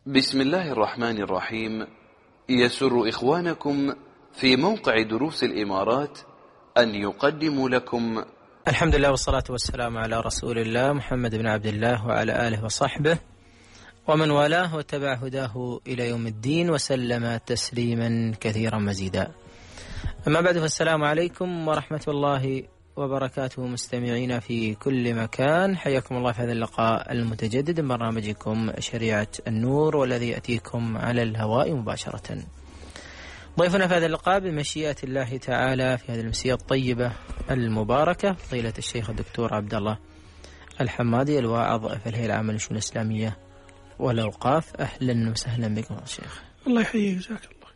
بسم الله الرحمن الرحيم. يسر إخوانكم في موقع دروس الإمارات أن يقدموا لكم الحمد لله والصلاة والسلام على رسول الله محمد بن عبد الله وعلى آله وصحبه ومن والاه وتبع هداه إلى يوم الدين وسلم تسليما كثيرا مزيدا. أما بعد، فالسلام عليكم ورحمة الله وبركاته مستمعين في كل مكان. حياكم الله في هذا اللقاء المتجدد من برنامجكم شريعة النور، والذي يأتيكم على الهواء مباشرة. ضيفنا في هذا اللقاء بمشيئة الله تعالى في هذه المسية الطيبة المباركة فضيلة الشيخ الدكتور عبد الله الحمادي، الواعظ في الهيئة العامة للشؤون الإسلامية والأوقاف. أهلا وسهلا بكم يا شيخ. الله يحييك، جزاك الله.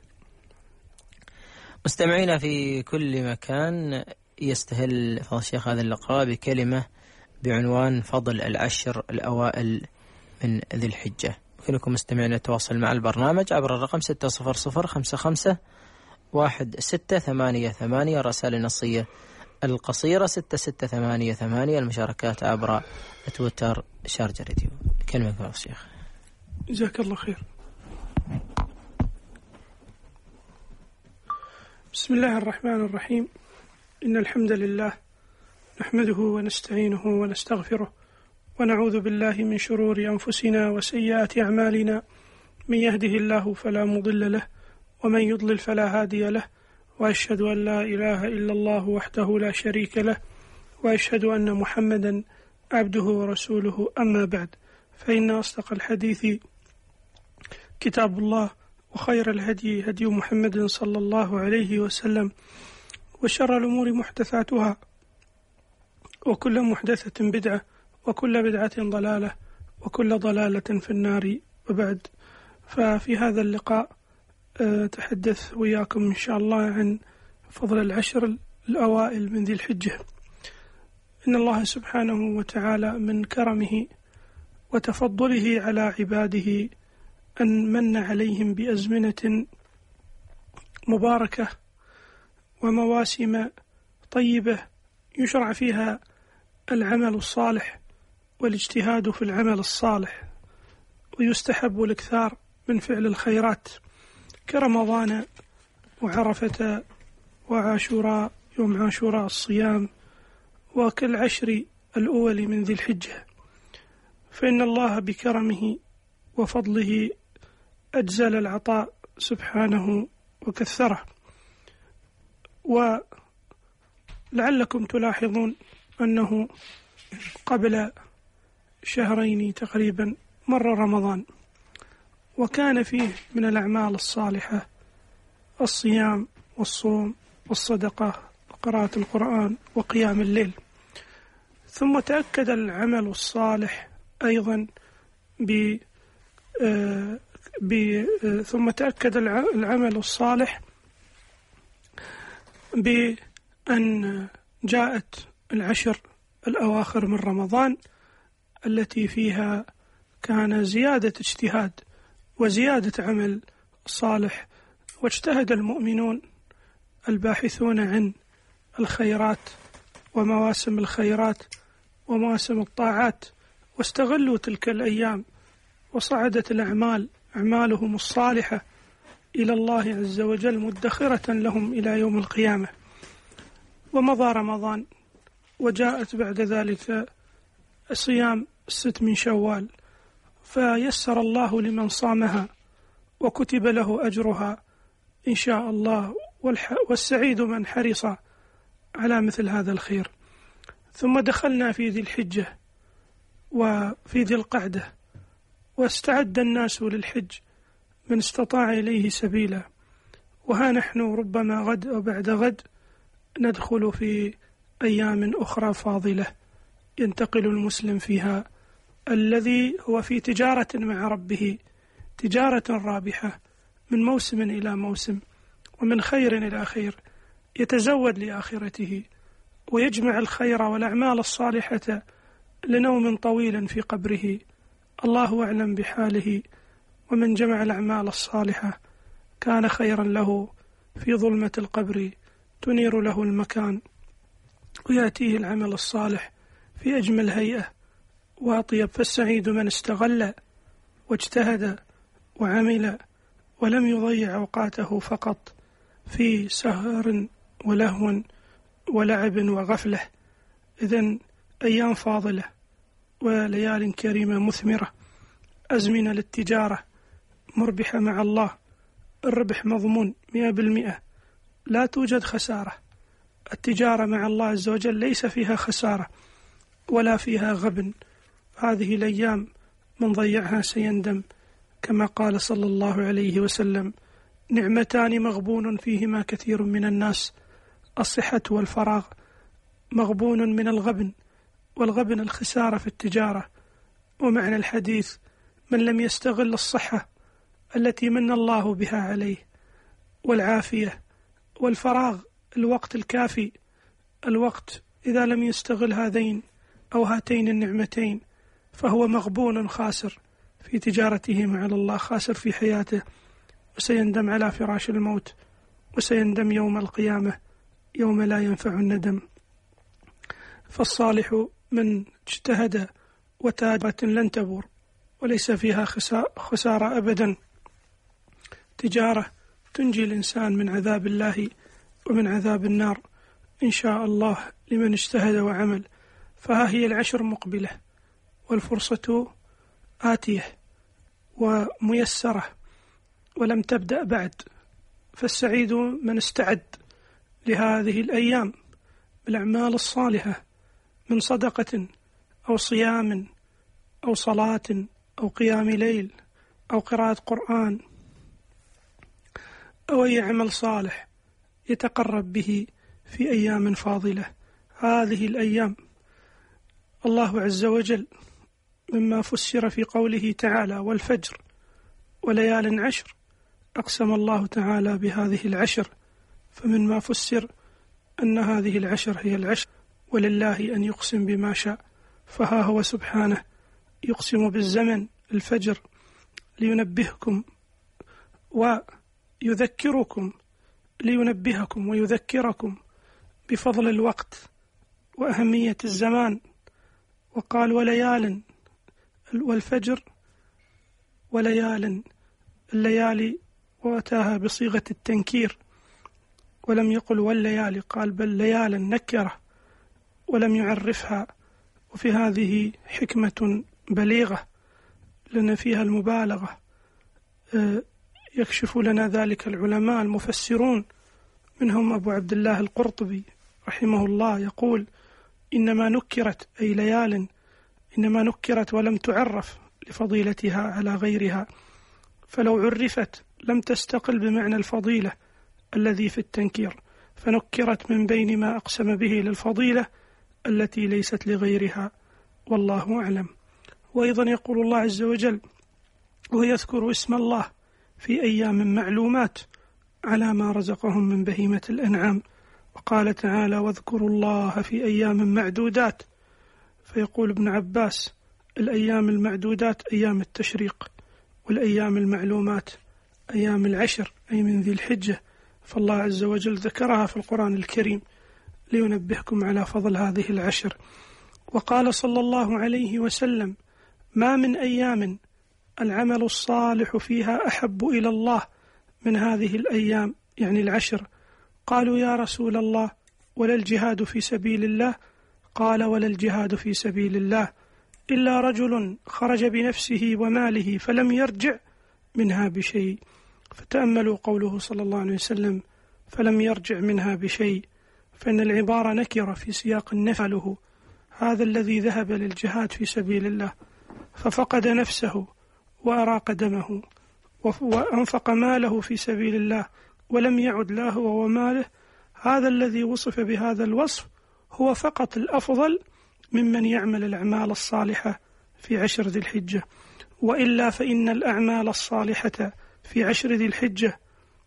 مستمعينا في كل مكان، يستهل فضل الشيخ هذا اللقاء بكلمة بعنوان فضل العشر الأوائل من ذي الحجة. يمكنكم مستمعين التواصل مع البرنامج عبر الرقم 600551688، الرسائل النصية القصيرة 6688، المشاركات عبر تويتر شارجة راديو. كلمة فضل الشيخ. جزاك الله خير. بسم الله الرحمن الرحيم. إن الحمد لله نحمده ونستعينه ونستغفره ونعوذ بالله من شرور أنفسنا وسيئات أعمالنا، من يهده الله فلا مضل له ومن يضلل فلا هادي له، وأشهد أن لا إله إلا الله وحده لا شريك له، وأشهد أن محمدا عبده ورسوله. أما بعد، فإن أصدق الحديث كتاب الله، وخير الهدي هدي محمد صلى الله عليه وسلم، وشر الأمور محدثاتها، وكل محدثة بدعة، وكل بدعة ضلالة، وكل ضلالة في النار. وبعد، ففي هذا اللقاء تحدث وياكم إن شاء الله عن فضل العشر الأوائل من ذي الحجة. إن الله سبحانه وتعالى من كرمه وتفضله على عباده أن من عليهم بأزمنة مباركة ومواسم طيبة يشرع فيها العمل الصالح والاجتهاد في العمل الصالح، ويستحب الإكثار من فعل الخيرات كرمضان وعرفة وعاشوراء، يوم عاشوراء الصيام، وكالعشر الأول من ذي الحجة، فإن الله بكرمه وفضله أجزل العطاء سبحانه وكثره. ولعلكم تلاحظون أنه قبل شهرين تقريبا مر رمضان، وكان فيه من الأعمال الصالحة الصيام والصوم والصدقة وقراءة القرآن وقيام الليل. ثم تأكد العمل الصالح أيضا ثم تأكد العمل الصالح بأن جاءت العشر الأواخر من رمضان التي فيها كان زيادة اجتهاد وزيادة عمل صالح، واجتهد المؤمنون الباحثون عن الخيرات ومواسم الخيرات ومواسم الطاعات، واستغلوا تلك الأيام، وصعدت أعمالهم الصالحة إلى الله عز وجل مدخرة لهم إلى يوم القيامة. ومضى رمضان، وجاءت بعد ذلك صيام 6 من شوال، فيسر الله لمن صامها وكتب له أجرها إن شاء الله، والسعيد من حرص على مثل هذا الخير. ثم دخلنا في ذي الحجة وفي ذي القعدة، واستعد الناس للحج من استطاع إليه سبيلا، وها نحن ربما غد أو بعد غد ندخل في أيام أخرى فاضلة ينتقل المسلم فيها، الذي هو في تجارة مع ربه، تجارة رابحة من موسم إلى موسم ومن خير إلى خير، يتزود لآخرته ويجمع الخير والأعمال الصالحة لنوم طويل في قبره. الله أعلم بحاله، ومن جمع الأعمال الصالحة كان خيرا له في ظلمة القبر تنير له المكان، ويأتيه العمل الصالح في أجمل هيئة وأطيب. فالسعيد من استغل واجتهد وعمل ولم يضيع أوقاته فقط في سهر ولهو ولعب وغفلة. إذن أيام فاضلة وليال كريمة مثمرة، أزمنة للتجارة مربحة مع الله، الربح مضمون 100%، لا توجد خسارة. التجارة مع الله عز وجل ليس فيها خسارة ولا فيها غبن. هذه الأيام من ضيعها سيندم، كما قال صلى الله عليه وسلم: نعمتان مغبون فيهما كثير من الناس، الصحة والفراغ. مغبون من الغبن، والغبن الخسارة في التجارة. ومعنى الحديث: من لم يستغل الصحة التي من الله بها عليه، والعافية، والفراغ، الوقت الكافي، الوقت إذا لم يستغل هذين أو هاتين النعمتين فهو مغبون خاسر في تجارته مع الله، خاسر في حياته، وسيندم على فراش الموت، وسيندم يوم القيامة يوم لا ينفع الندم. فالصالح من اجتهد وتاجرة لن تبور، وليس فيها خسارة أبدا. تجارة تنجي الإنسان من عذاب الله ومن عذاب النار إن شاء الله لمن اجتهد وعمل. فها هي العشر مقبلة، والفرصة آتية وميسرة ولم تبدأ بعد. فالسعيد من استعد لهذه الأيام بالأعمال الصالحة من صدقة أو صيام أو صلاة أو قيام ليل أو قراءة قرآن أو أي عمل صالح يتقرب به في أيام فاضلة. هذه الأيام الله عز وجل مما فسر في قوله تعالى: والفجر وليال عشر، أقسم الله تعالى بهذه العشر، فمن ما فسر أن هذه العشر هي العشر، ولله أن يقسم بما شاء. فها هو سبحانه يقسم بالزمن، الفجر، لينبهكم ويذكركم، لينبهكم ويذكركم بفضل الوقت وأهمية الزمان. وقال: وليال، والفجر وليال، الليالي، وأتاها بصيغة التنكير ولم يقل والليالي، قال بل ليالا نكرة ولم يعرفها. وفي هذه حكمة بليغة لأن فيها المبالغة، يكشف لنا ذلك العلماء المفسرون، منهم أبو عبد الله القرطبي رحمه الله يقول: إنما نكرت، أي ليال، إنما نكرت ولم تعرف لفضيلتها على غيرها، فلو عرفت لم تستقل بمعنى الفضيلة الذي في التنكير، فنكرت من بين ما أقسم به للفضيلة التي ليست لغيرها، والله أعلم. وأيضا يقول الله عز وجل: ويذكر اسم الله في أيام معلومات على ما رزقهم من بهيمة الأنعام. وقال تعالى: واذكروا الله في أيام معدودات. فيقول ابن عباس: الأيام المعدودات أيام التشريق، والأيام المعلومات أيام العشر، أي من ذي الحجة. فالله عز وجل ذكرها في القرآن الكريم لينبهكم على فضل هذه العشر. وقال صلى الله عليه وسلم: ما من أيام العمل الصالح فيها أحب إلى الله من هذه الأيام، يعني العشر. قالوا: يا رسول الله، ولا الجهاد في سبيل الله؟ قال: ولا الجهاد في سبيل الله إلا رجل خرج بنفسه وماله فلم يرجع منها بشيء. فتأملوا قوله صلى الله عليه وسلم: فلم يرجع منها بشيء، فإن العبارة نكرة في سياق النفي. هذا الذي ذهب للجهاد في سبيل الله ففقد نفسه وأراق دمه وأنفق ماله في سبيل الله ولم يعد له هو وماله، هذا الذي وصف بهذا الوصف هو فقط الأفضل ممن يعمل الأعمال الصالحة في عشر ذي الحجة. وإلا فإن الأعمال الصالحة في عشر ذي الحجة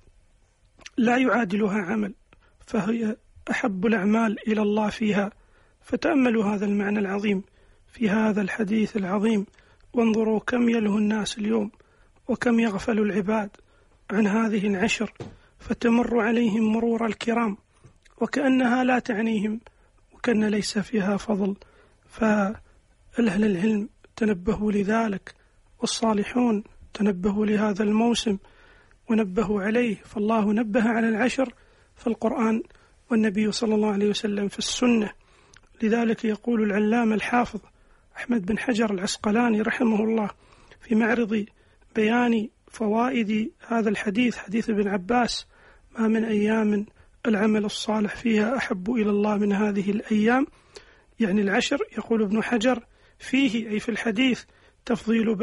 لا يعادلها عمل، فهي أحب الأعمال إلى الله فيها. فتأملوا هذا المعنى العظيم في هذا الحديث العظيم، وانظروا كم يلهو الناس اليوم وكم يغفل العباد عن هذه العشر، فتمر عليهم مرور الكرام وكأنها لا تعنيهم وكأن ليس فيها فضل. فالأهل العلم تنبهوا لذلك، والصالحون تنبهوا لهذا الموسم ونبهوا عليه، فالله نبه على العشر في القرآن والنبي صلى الله عليه وسلم في السنة. لذلك يقول العلامة الحافظ أحمد بن حجر العسقلاني رحمه الله في معرض بيان فوائد هذا الحديث، حديث ابن عباس: ما من أيام العمل الصالح فيها أحب إلى الله من هذه الأيام، يعني العشر. يقول ابن حجر: فيه أي في الحديث تفضيل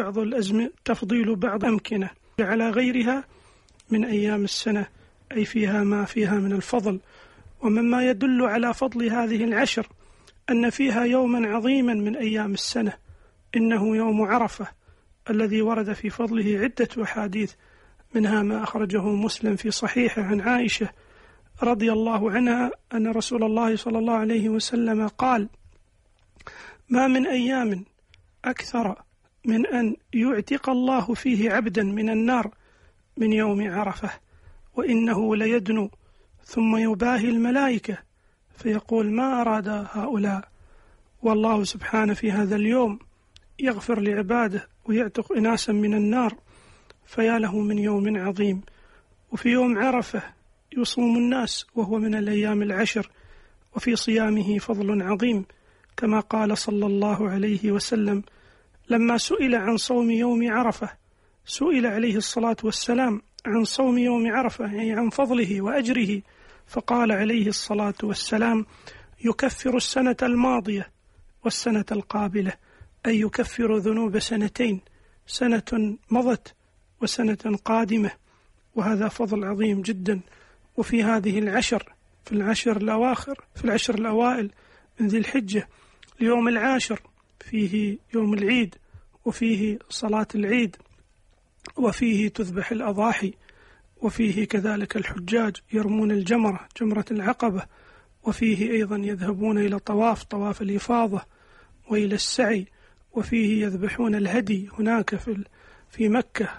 بعض أمكنة على غيرها من أيام السنة، أي فيها ما فيها من الفضل. ومما يدل على فضل هذه العشر أن فيها يوما عظيما من أيام السنة، إنه يوم عرفة، الذي ورد في فضله عدة أحاديث، منها ما أخرجه مسلم في صحيحه عن عائشة رضي الله عنها أن رسول الله صلى الله عليه وسلم قال: ما من أيام أكثر من أن يعتق الله فيه عبدا من النار من يوم عرفة، وإنه ليدنو ثم يباهي الملائكة فيقول: ما أراد هؤلاء؟ والله سبحانه في هذا اليوم يغفر لعباده ويعتق إناسا من النار، فيا له من يوم عظيم. وفي يوم عرفة يصوم الناس وهو من الأيام العشر، وفي صيامه فضل عظيم، كما قال صلى الله عليه وسلم لما سئل عن صوم يوم عرفة، سئل عليه الصلاة والسلام عن صوم يوم عرفة، يعني عن فضله وأجره، فقال عليه الصلاة والسلام: يكفر السنة الماضية والسنة القابلة، أي يكفر ذنوب سنتين، سنة مضت وسنة قادمة. وهذا فضل عظيم جدا. وفي هذه العشر، في العشر الأوائل من ذي الحجة، اليوم العاشر فيه يوم العيد، وفيه صلاة العيد، وفيه تذبح الأضاحي، وفيه كذلك الحجاج يرمون جمرة العقبة، وفيه أيضا يذهبون إلى طواف الإفاضة وإلى السعي، وفيه يذبحون الهدي هناك في مكة،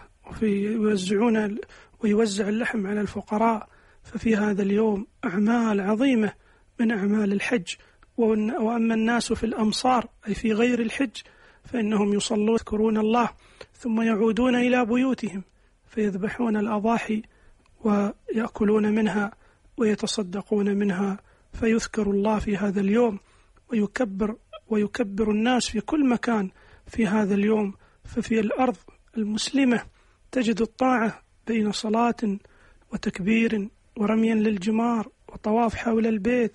ويوزع اللحم على الفقراء. ففي هذا اليوم أعمال عظيمة من أعمال الحج. وأما الناس في الأمصار أي في غير الحج فإنهم يصلون يذكرون الله، ثم يعودون إلى بيوتهم فيذبحون الأضاحي ويأكلون منها ويتصدقون منها، فيذكر الله في هذا اليوم ويكبر الناس في كل مكان في هذا اليوم. ففي الأرض المسلمة تجد الطاعة بين صلاة وتكبير ورمي للجمار وطواف حول البيت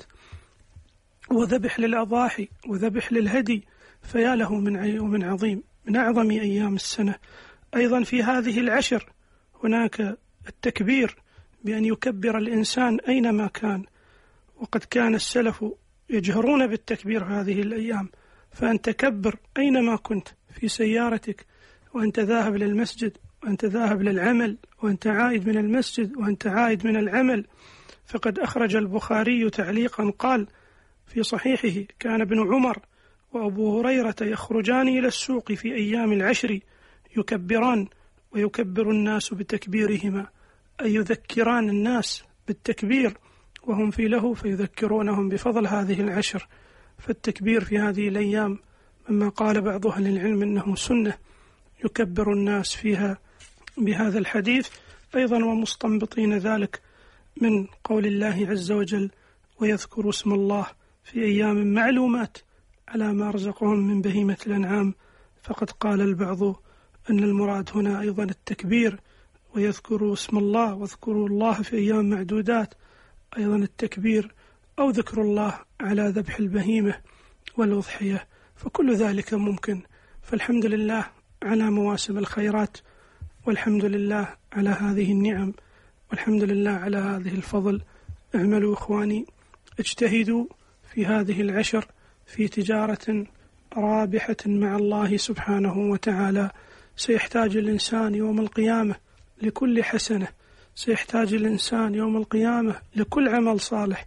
وذبح للأضاحي وذبح للهدي، فيا له من يوم عظيم من أعظم أيام السنة. أيضا في هذه العشر هناك التكبير، بأن يكبر الإنسان أينما كان، وقد كان السلف يجهرون بالتكبير هذه الأيام، فأن تكبر أينما كنت، في سيارتك، وأنت ذاهب للمسجد، وأنت ذاهب للعمل، وأنت عائد من المسجد، وأنت عائد من العمل. فقد أخرج البخاري تعليقا قال في صحيحه: كان ابن عمر وأبو هريرة يخرجان إلى السوق في أيام العشر يكبران، ويكبر الناس بتكبيرهما، أي يذكران الناس بالتكبير وهم في له، فيذكرونهم بفضل هذه العشر. فالتكبير في هذه الأيام مما قال بعض أهل العلم إنه سنة يكبر الناس فيها بهذا الحديث. أيضا ومستنبطين ذلك من قول الله عز وجل: ويذكر اسم الله في أيام معلومات على ما رزقهم من بهيمة الأنعام. فقد قال البعض أن المراد هنا أيضا التكبير، ويذكر اسم الله واذكروا الله في أيام معدودات، أيضا التكبير أو ذكر الله على ذبح البهيمة والأضحية، فكل ذلك ممكن. فالحمد لله على مواسم الخيرات، والحمد لله على هذه النعم، والحمد لله على هذه الفضل. اعملوا إخواني، اجتهدوا في هذه العشر في تجارة رابحة مع الله سبحانه وتعالى. سيحتاج الإنسان يوم القيامة لكل حسنة، سيحتاج الإنسان يوم القيامة لكل عمل صالح.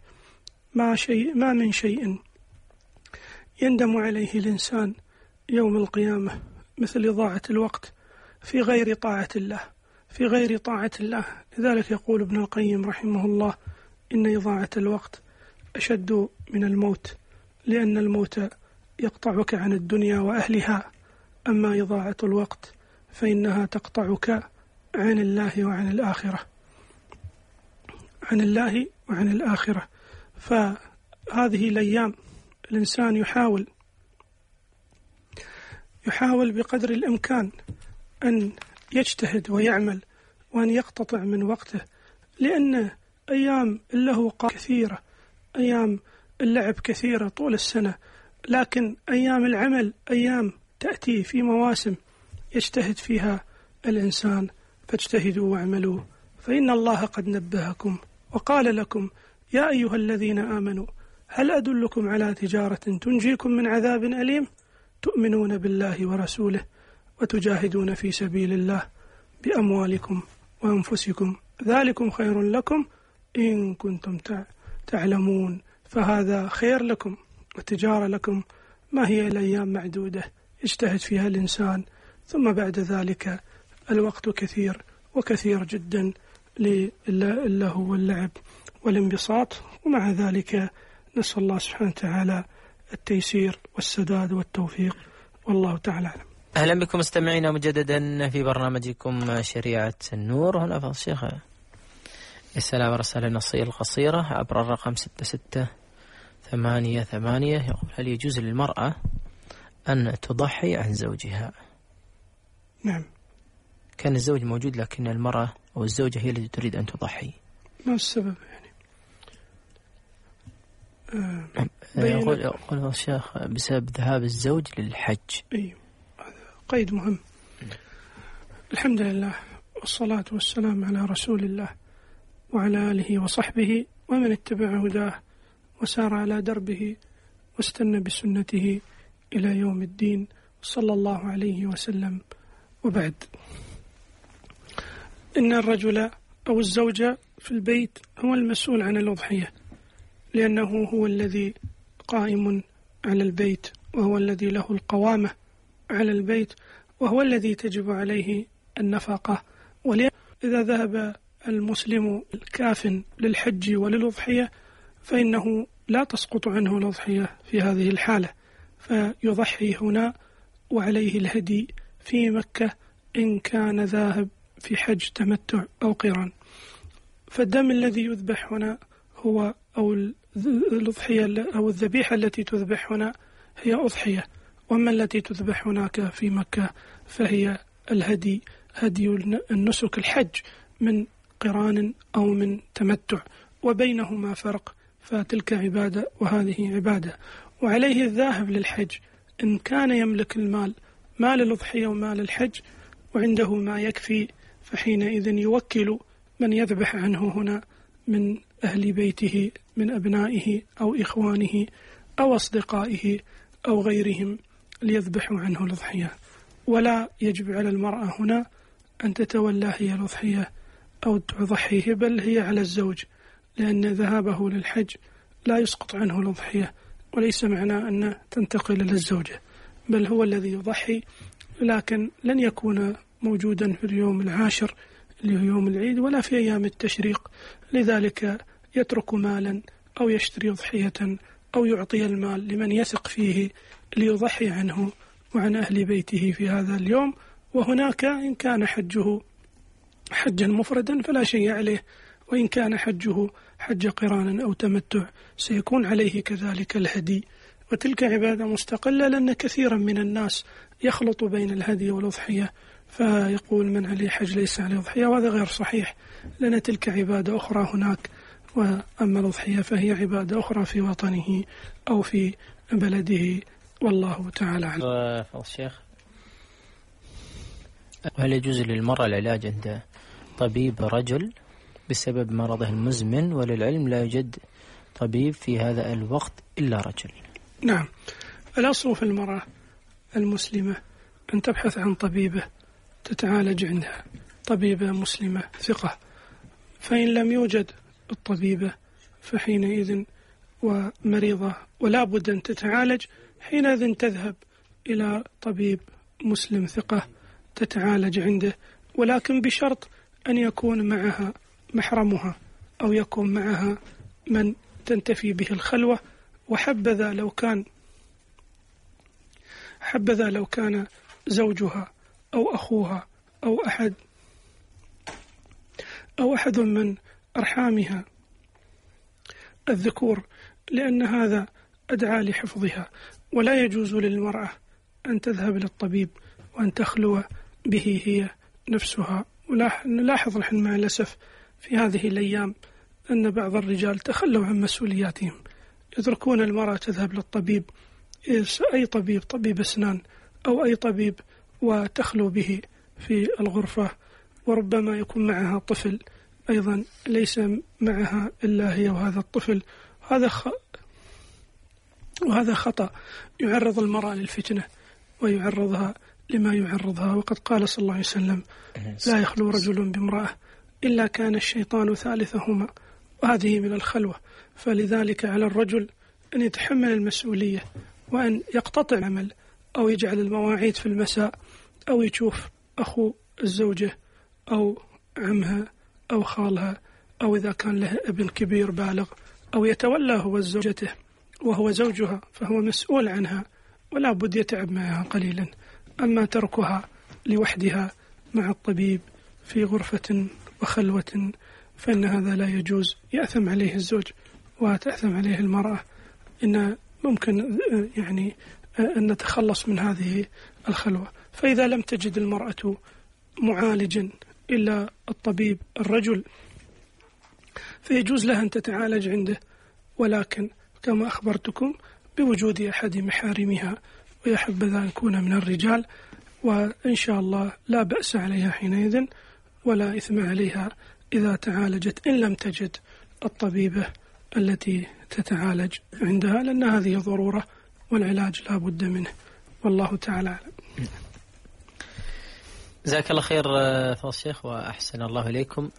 ما من شيء يندم عليه الإنسان يوم القيامة مثل إضاعة الوقت في غير طاعة الله، لذلك يقول ابن القيم رحمه الله: إن إضاعة الوقت أشد من الموت، لأن الموت يقطعك عن الدنيا وأهلها، أما إضاعة الوقت فإنها تقطعك عن الله وعن الآخرة، عن الله وعن الآخرة. فهذه الأيام الإنسان يحاول بقدر الإمكان أن يجتهد ويعمل وأن يقتطع من وقته، لأن أيام اللهو كثيرة، أيام اللعب كثيرة طول السنة، لكن أيام العمل أيام تأتي في مواسم يجتهد فيها الإنسان. فاجتهدوا واعملوا فإن الله قد نبهكم وقال لكم يا أيها الذين آمنوا هل أدلكم على تجارة تنجيكم من عذاب أليم تؤمنون بالله ورسوله وتجاهدون في سبيل الله بأموالكم وأنفسكم ذلكم خير لكم إن كنتم تعلمون. فهذا خير لكم وتجارة لكم ما هي الأيام معدودة يجتهد فيها الإنسان، ثم بعد ذلك الوقت كثير وكثير جدا للهو واللعب والانبساط. ومع ذلك نسأل الله سبحانه وتعالى التيسير والسداد والتوفيق، والله تعالى أعلم. أهلا بكم مستمعينا مجددا في برنامجكم شريعة النور. هنا فضل الشيخ السلام ورسالة النصية القصيرة عبر الرقم 6688 يقول هل يجوز للمرأة أن تضحي عن زوجها؟ نعم. كان الزوج موجود لكن المرأة أو الزوجة هي التي تريد أن تضحي، ما السبب يقول الشيخ بسبب ذهاب الزوج للحج. أيوه هذا قيد مهم. الحمد لله والصلاة والسلام على رسول الله وعلى آله وصحبه ومن اتبع هداه وسار على دربه واستنى بسنته إلى يوم الدين صلى الله عليه وسلم. وبعد، إن الرجل أو الزوجة في البيت هو المسؤول عن الأضحية، لأنه هو الذي قائم على البيت وهو الذي له القوامة على البيت وهو الذي تجب عليه النفقة. إذا ذهب المسلم الكاف للحج وللأضحية فإنه لا تسقط عنه الأضحية في هذه الحالة، فيضحي هنا وعليه الهدي في مكة إن كان ذاهب في حج تمتع أو قران. فالدم الذي يذبح هنا هو أو الأضحية أو الذبيحة التي تذبح هنا هي أضحية، وأما التي تذبح هناك في مكة فهي الهدي، هدي النسك الحج من قران أو من تمتع، وبينهما فرق، فتلك عبادة وهذه عبادة. وعليه الذاهب للحج إن كان يملك المال، مال الأضحية ومال الحج، وعنده ما يكفي، فحينئذ يوكل من يذبح عنه هنا من أهل بيته من أبنائه أو إخوانه أو أصدقائه أو غيرهم ليذبحوا عنه الأضحية. ولا يجب على المرأة هنا أن تتولى هي الأضحية أو تضحيه، بل هي على الزوج، لأن ذهابه للحج لا يسقط عنه الأضحية، وليس معناه أن تنتقل للزوجة، بل هو الذي يضحي، لكن لن يكون موجودا في اليوم العاشر اللي هو يوم العيد ولا في أيام التشريق، لذلك يترك مالا أو يشتري أضحية أو يعطي المال لمن يثق فيه ليضحي عنه وعن أهل بيته في هذا اليوم. وهناك إن كان حجه حجا مفردا فلا شيء عليه، وإن كان حجه حج قرانا أو تمتع سيكون عليه كذلك الهدي، وتلك عبادة مستقلة، لأن كثيرا من الناس يخلط بين الهدي والأضحية فيقول من عليه حج ليس عليه أضحية، وهذا غير صحيح، لأن تلك عبادة أخرى هناك، وأما الأضحية فهي عبادة أخرى في وطنه أو في بلده، والله تعالى أعلم. الشيخ، هل يجوز للمرأة العلاج عند طبيب رجل بسبب مرضه المزمن، وللعلم لا يوجد طبيب في هذا الوقت إلا رجل؟ نعم، الأصل في المرأة المسلمة أن تبحث عن طبيبة تتعالج عندها، طبيبة مسلمة ثقة، فإن لم يوجد الطبيبة فحينئذ ومريضة ولا بد أن تتعالج، حينئذ تذهب إلى طبيب مسلم ثقة تتعالج عنده، ولكن بشرط أن يكون معها محرمها أو يكون معها من تنتفي به الخلوة، وحبذا لو كان زوجها أو أخوها أو أحد من أرحامها الذكور، لأن هذا أدعى لحفظها. ولا يجوز للمرأة أن تذهب للطبيب وأن تخلو به هي نفسها. نلاحظ نحن مع الأسف في هذه الأيام أن بعض الرجال تخلوا عن مسؤولياتهم، يتركون المرأة تذهب للطبيب، أي طبيب أسنان أو أي طبيب، وتخلو به في الغرفة، وربما يكون معها طفل أيضا ليس معها إلا هي وهذا الطفل. وهذا خطأ يعرض المرأة للفتنة ويعرضها لما يعرضها. وقد قال صلى الله عليه وسلم: لا يخلو رجل بامرأة إلا كان الشيطان ثالثهما، وهذه من الخلوة. فلذلك على الرجل أن يتحمل المسؤولية وأن يقتطع العمل أو يجعل المواعيد في المساء، أو يشوف أخو الزوجة أو عمها أو خالها، أو إذا كان له ابن كبير بالغ، أو يتولى هو زوجته وهو زوجها فهو مسؤول عنها ولا بد يتعب معها قليلا. أما تركها لوحدها مع الطبيب في غرفة وخلوة فإن هذا لا يجوز، يأثم عليه الزوج وتأثم عليه المرأة. إن ممكن يعني أن نتخلص من هذه الخلوة. فإذا لم تجد المرأة معالجا إلا الطبيب الرجل فيجوز لها أن تتعالج عنده، ولكن كما أخبرتكم بوجود أحد محارمها، ويحب ذا أن يكون من الرجال، وإن شاء الله لا بأس عليها حينئذ ولا إثم عليها إذا تعالجت، إن لم تجد الطبيبة التي تتعالج عندها، لأن هذه ضرورة والعلاج لا بد منه، والله تعالى أعلم. جزاك الله خير فضل الشيخ وأحسن الله إليكم.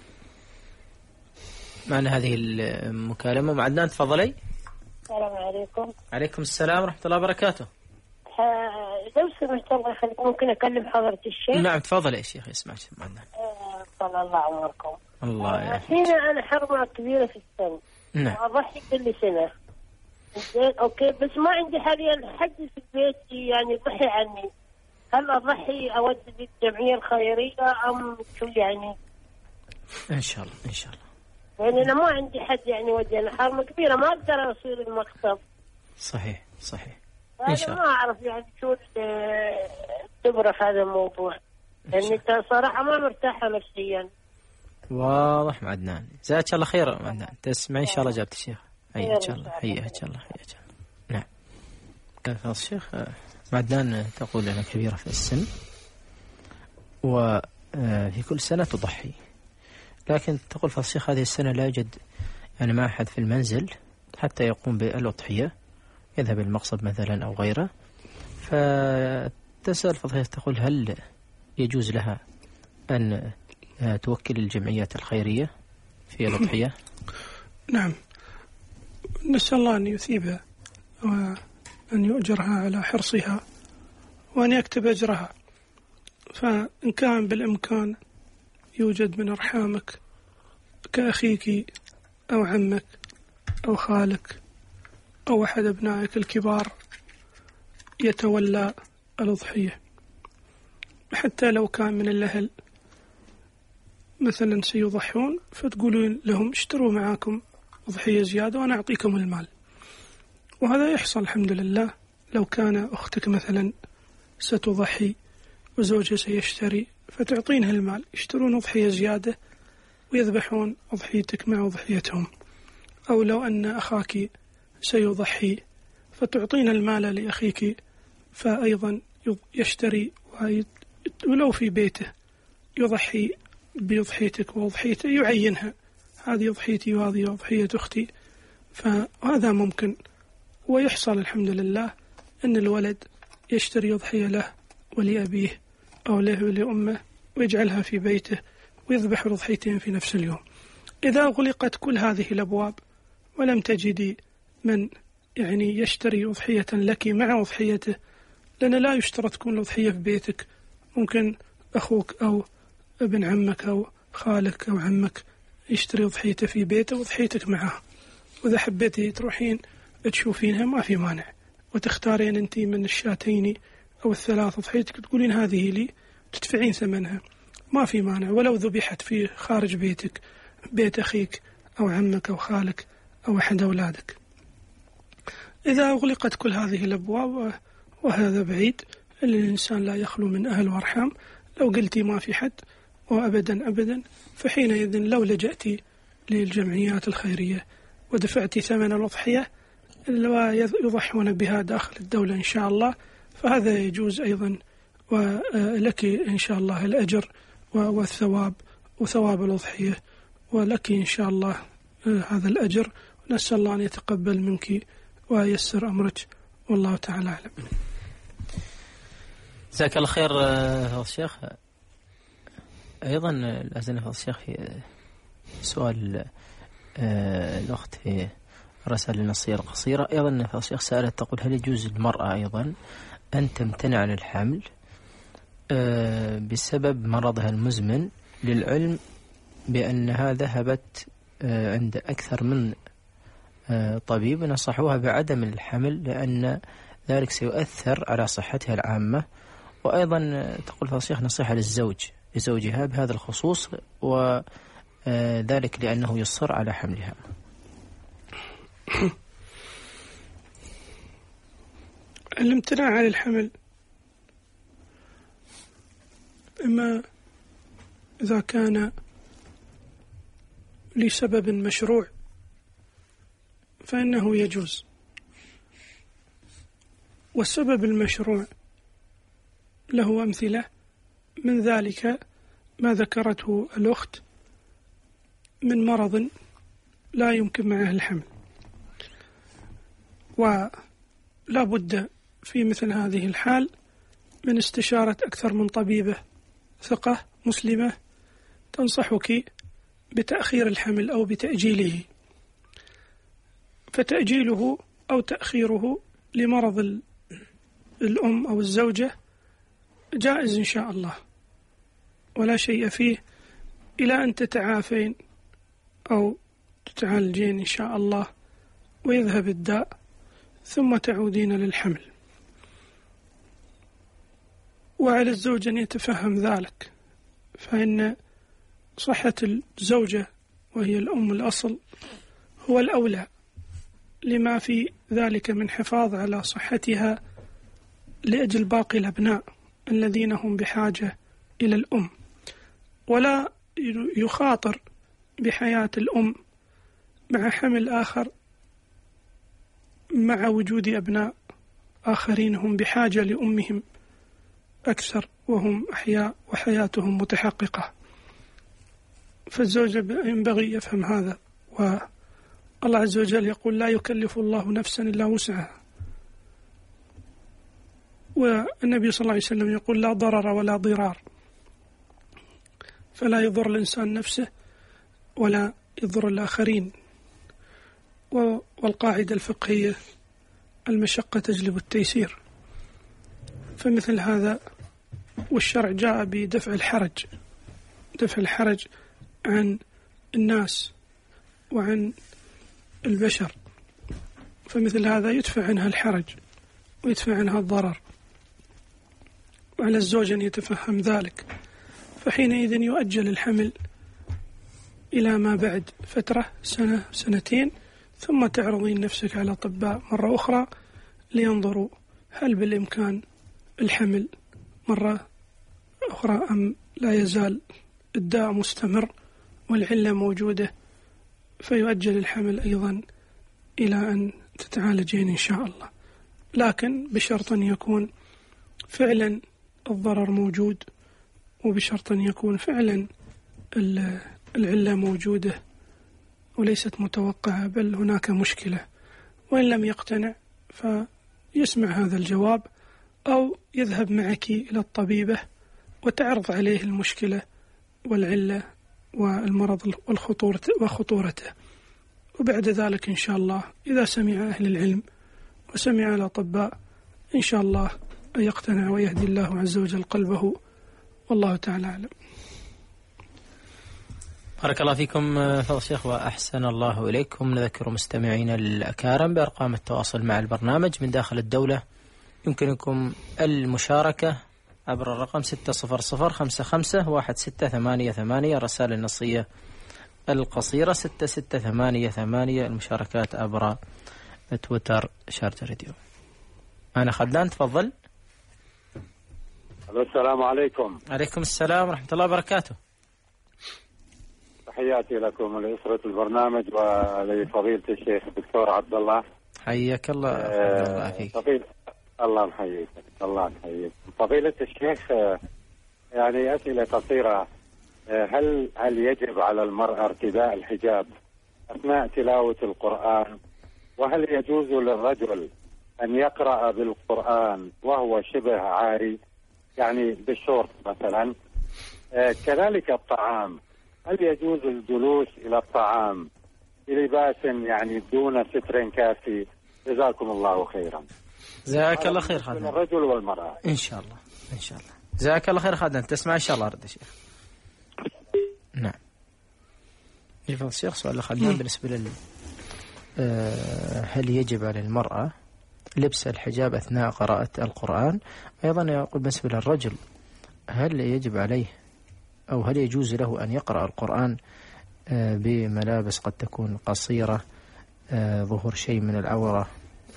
معنا هذه المكالمة مع عدنان، تفضلي. السلام عليكم. عليكم السلام ورحمة الله وبركاته. لو سمحت الله يخليك ممكن أكلم حضرة الشيخ؟ نعم تفضلي يا شيخ، يسمعك عدنان. طال الله عمركم. الله يعافيك. هنا أنا حرمة كبيرة في السن. نعم. أضحي كل سنة. زين أوكي، بس ما عندي حاليا حد في البيت يعني يضحي عني. هل أضحي أودي بالجمعية الخيرية أم شو يعني؟ إن شاء الله إن شاء الله. يعني أنا ما عندي حد يعني ودي، أنا حرمة كبيرة ما أقدر أصير المكتب. صحيح صحيح. إن شاء الله. ما أعرف يعني شو الدبرة في هذا الموضوع، لأني صراحة ما مرتاحة نفسيا. واضح مع عدنان، جزاك الله خير مع عدنان. تسمعي إن شاء الله جابت الشيخ. حياك إن شاء الله حياك الله حياك الله. نعم. كان فضل الشيخ عدنان تقول أنا كبيرة في السن وفي كل سنة تضحي، لكن تقول فضل الشيخ هذه السنة لا يوجد يعني ما أحد في المنزل حتى يقوم بالأضحية، يذهب المقصد مثلا أو غيره، فتسأل فضل الشيخ تقول هل يجوز لها أن توكل الجمعيات الخيرية في الأضحية؟ نعم، نسأل الله أن يثيبها وأن يؤجرها على حرصها وأن يكتب أجرها. فإن كان بالإمكان يوجد من أرحامك كأخيك أو عمك أو خالك أو أحد أبنائك الكبار يتولى الأضحية، حتى لو كان من الأهل مثلا سيضحون، فتقولون لهم اشتروا معاكم أضحية زيادة وأنا أعطيكم المال. وهذا يحصل الحمد لله. لو كان أختك مثلا ستضحي وزوجها سيشتري فتعطينها المال، يشترون أضحية زيادة ويذبحون أضحيتك مع أضحيتهم. أو لو أن أخاك سيضحي فتعطين المال لأخيك فأيضا يشتري، ولو في بيته يضحي بأضحيتك وأضحيته، يعينها هذه أضحيتي وهذه أضحية أختي. فهذا ممكن ويحصل الحمد لله أن الولد يشتري أضحية له ولأبيه أو له ولأمه ويجعلها في بيته ويذبح الأضحيتين في نفس اليوم. إذا أغلقت كل هذه الأبواب ولم تجدي من يعني يشتري أضحية لك مع أضحيته، لأن لا يشترط تكون الأضحية في بيتك، ممكن أخوك أو ابن عمك أو خالك أو عمك يشتري أضحيته في بيته وأضحيتك معه، وإذا حبيتي تروحين تشوفينها ما في مانع، وتختارين أنت من الشاتين أو الثلاث أضحيتك تقولين هذه لي تدفعين ثمنها ما في مانع، ولو ذبحت في خارج بيتك، بيت أخيك أو عمك أو خالك أو أحد أولادك. إذا أغلقت كل هذه الأبواب وهذا بعيد، الإنسان لا يخلو من أهل وأرحام، لو قلتي ما في حد وأبدا أبدا، فحينئذ لو لجأتي للجمعيات الخيرية ودفعتي ثمن الأضحية ويضحون بها داخل الدولة إن شاء الله، فهذا يجوز أيضا، ولك إن شاء الله الأجر والثواب وثواب الأضحية، ولك إن شاء الله هذا الأجر. نسأل الله أن يتقبل منك ويسر أمرك، والله تعالى أعلم. جزاك الله خير فضل الشيخ. أيضا لازلنا فضل الشيخ في سؤال الأخت في رسالة النصية القصيرة. أيضا فضل الشيخ سألت تقول: هل يجوز للمرأة أيضا أن تمتنع عن الحمل بسبب مرضها المزمن، للعلم بأنها ذهبت عند أكثر من طبيب نصحوها بعدم الحمل لأن ذلك سيؤثر على صحتها العامة؟ وأيضا تقول فضل الشيخ نصيحة لزوجها بهذا الخصوص، وذلك لأنه يصر على حملها. الامتناع عن الحمل إما إذا كان لسبب مشروع فإنه يجوز، والسبب المشروع له أمثلة، من ذلك ما ذكرته الأخت من مرض لا يمكن معه الحمل، ولا بد في مثل هذه الحال من استشارة أكثر من طبيبة ثقة مسلمة تنصحك بتأخير الحمل أو بتأجيله، فتأجيله أو تأخيره لمرض الأم أو الزوجة جائز إن شاء الله، ولا شيء فيه إلى أن تتعافين أو تتعالجين إن شاء الله ويذهب الداء ثم تعودين للحمل. وعلى الزوج أن يتفهم ذلك، فإن صحة الزوجة وهي الأم الأصل هو الأولى، لما في ذلك من حفاظ على صحتها لأجل باقي الأبناء الذين هم بحاجة إلى الأم، ولا يخاطر بحياة الأم مع حمل آخر مع وجود أبناء آخرين هم بحاجة لأمهم أكثر وهم أحياء وحياتهم متحققة. فالزوج ينبغي يفهم هذا، والله عز وجل يقول: لا يكلف الله نفسا إلا وسعها، والنبي صلى الله عليه وسلم يقول: لا ضرر ولا ضرار، فلا يضر الإنسان نفسه ولا يضر الآخرين. والقاعدة الفقهية: المشقة تجلب التيسير. فمثل هذا والشرع جاء بدفع الحرج، دفع الحرج عن الناس وعن البشر، فمثل هذا يدفع عنها الحرج ويدفع عنها الضرر، وعلى الزوج أن يتفهم ذلك، فحينئذ يؤجل الحمل إلى ما بعد فترة، سنة سنتين، ثم تعرضين نفسك على أطباء مرة أخرى لينظروا هل بالإمكان الحمل مرة أخرى أم لا يزال الداء مستمر والعلة موجودة، فيؤجل الحمل أيضا إلى أن تتعالجين إن شاء الله، لكن بشرط أن يكون فعلا الضرر موجود، وبشرط أن يكون فعلا العلة موجودة وليست متوقعة بل هناك مشكلة. وإن لم يقتنع فيسمع هذا الجواب أو يذهب معك إلى الطبيبة وتعرض عليه المشكلة والعلة والمرض وخطورته، وبعد ذلك إن شاء الله إذا سمع أهل العلم وسمع الأطباء إن شاء الله أن يقتنع ويهدي الله عز وجل قلبه، والله تعالى أعلم. بارك الله فيكم فضل الشيخ وأحسن الله إليكم. نذكر مستمعينا الأكارم بأرقام التواصل مع البرنامج من داخل الدولة، يمكنكم المشاركة عبر الرقم 600551688. رسائل النصية القصيرة 6688. المشاركات عبر تويتر شارجة راديو. أنا خدلان، تفضل. السلام عليكم. عليكم السلام ورحمة الله وبركاته. تحياتي لكم ولأسرة البرنامج ولفضيلة الشيخ الدكتور عبد الله. حياك الله. الله فيك. الله يحييك. الله يحييك. فضيلة الشيخ، يعني أسئلة قصيرة. هل يجب على المرأة ارتداء الحجاب أثناء تلاوة القرآن؟ وهل يجوز للرجل أن يقرأ بالقرآن وهو شبه عاري، يعني بالشورت مثلا؟ كذلك الطعام، هل يجوز الجلوس إلى الطعام بلباس يعني دون ستر كافي؟ جزاكم الله خيرا. جزاك الله خير خادم. الرجل والمرأة إن شاء الله إن شاء الله. جزاك الله خير خادم. تسمع إن شاء الله. رد الشيخ. نعم. يفضل الشيخ سؤال خادم بالنسبة لل هل يجب على المرأة لبس الحجاب أثناء قراءة القرآن؟ أيضا يقول بالنسبة للرجل هل يجب عليه أو هل يجوز له أن يقرأ القرآن بملابس قد تكون قصيرة، ظهور شيء من العورة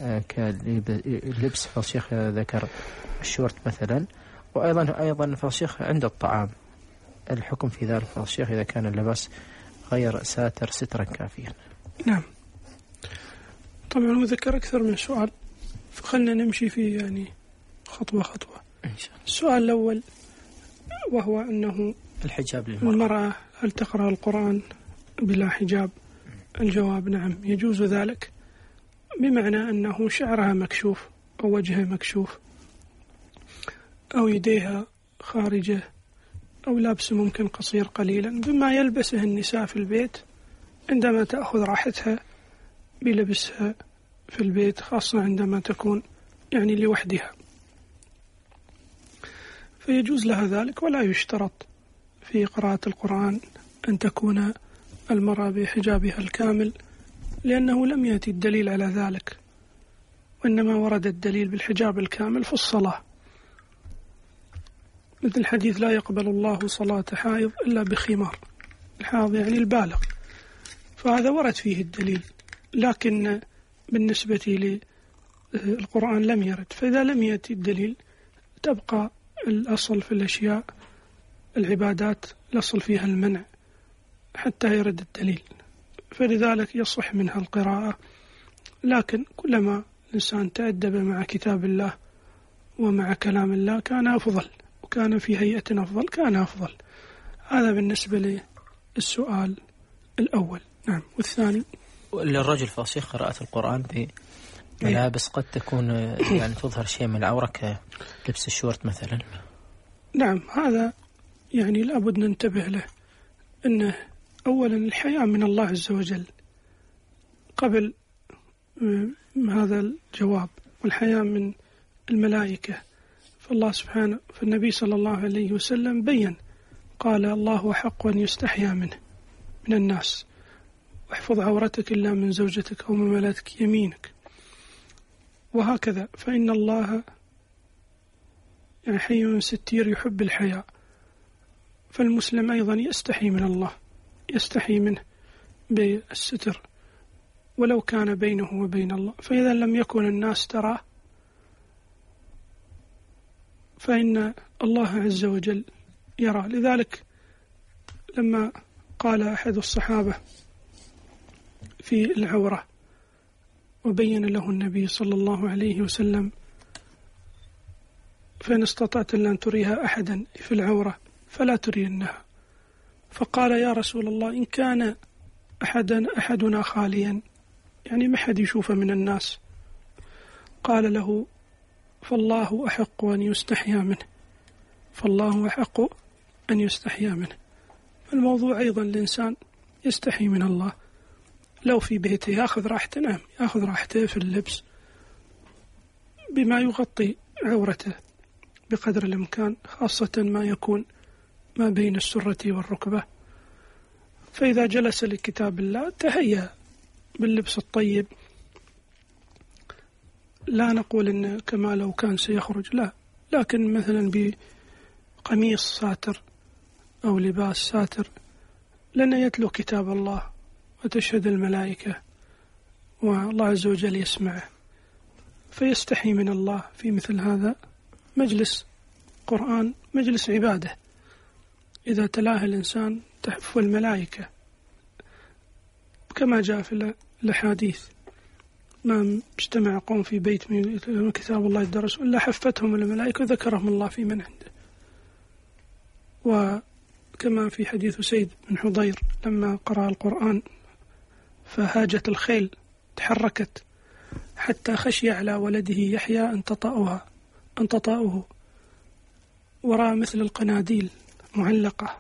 كلبس؟ فالشيخ ذكر الشورت مثلا. وأيضا فالشيخ عند الطعام الحكم في ذلك فالشيخ إذا كان اللباس غير ساتر سترا كافيا. نعم. طبعا هو ذكر أكثر من سؤال، فخلنا نمشي فيه يعني خطوة خطوة إن شاء الله. السؤال الأول وهو أنه الحجاب للمرأة، المرأة هل تقرأ القرآن بلا حجاب؟ الجواب نعم، يجوز ذلك، بمعنى أنه شعرها مكشوف أو وجهها مكشوف أو يديها خارجة أو لابس ممكن قصير قليلا، بما يلبسه النساء في البيت عندما تأخذ راحتها بلبسها في البيت، خاصة عندما تكون يعني لوحدها، فيجوز لها ذلك. ولا يشترط في قراءة القرآن أن تكون المرأة بحجابها الكامل، لأنه لم يأتي الدليل على ذلك، وإنما ورد الدليل بالحجاب الكامل في الصلاة، مثل الحديث لا يقبل الله صلاة حائض إلا بخمار. الحائض يعني البالغ، فهذا ورد فيه الدليل، لكن بالنسبة للقرآن لم يرد. فإذا لم يأتي الدليل تبقى الأصل في الأشياء العبادات الأصل فيها المنع حتى يرد الدليل، فلذلك يصح منها القراءة. لكن كلما الإنسان تأدب مع كتاب الله ومع كلام الله كان أفضل، وكان في هيئة أفضل كان أفضل. هذا بالنسبة للسؤال الأول. نعم. والثاني للرجل فصيح قراءة القرآن بملابس قد تكون يعني تظهر شيء من العورة كلبس الشورت مثلا. نعم، هذا يعني لابد ننتبه له، أنه أولا الحياء من الله عز وجل قبل هذا الجواب، والحياء من الملائكة. فالله سبحانه فالنبي صلى الله عليه وسلم بيّن قال الله حق أن يستحيا منه من الناس، واحفظ عورتك إلا من زوجتك أو من ملكت يمينك، وهكذا. فإن الله يعني حي ستير يحب الحياء، فالمسلم أيضا يستحي من الله، يستحي منه بالستر ولو كان بينه وبين الله. فإذا لم يكن الناس تراه فإن الله عز وجل يرى. لذلك لما قال أحد الصحابة في العورة وبين له النبي صلى الله عليه وسلم فإن استطعت أن تريها أحدا في العورة فلا ترينها، فقال يا رسول الله إن كان أحدنا خاليا يعني ما حد يشوفه من الناس، قال له فالله أحق أن يستحيا منه، فالله أحق أن يستحيا منه. فالموضوع أيضا الإنسان يستحي من الله، لو في بيته يأخذ راحته، نعم يأخذ راحته في اللبس بما يغطي عورته بقدر الإمكان، خاصة ما يكون ما بين السرة والركبة. فإذا جلس لكتاب الله تهيأ باللبس الطيب، لا نقول إن كما لو كان سيخرج، لا، لكن مثلا قميص ساتر أو لباس ساتر، لأنه يتلو كتاب الله وتشهد الملائكة والله عز وجل يسمعه، فيستحي من الله في مثل هذا مجلس قرآن، مجلس عبادة إذا تلاه الإنسان تحف الملائكة، كما جاء في الأحاديث: ما اجتمع قوم في بيت من كتاب الله يدرس إلا حفتهم الملائكة وذكرهم الله في من عنده. وكما في حديث سيد بن حضير لما قرأ القرآن فهاجت الخيل، تحركت حتى خشي على ولده يحيى أن تطأه، ورأى مثل القناديل معلقة،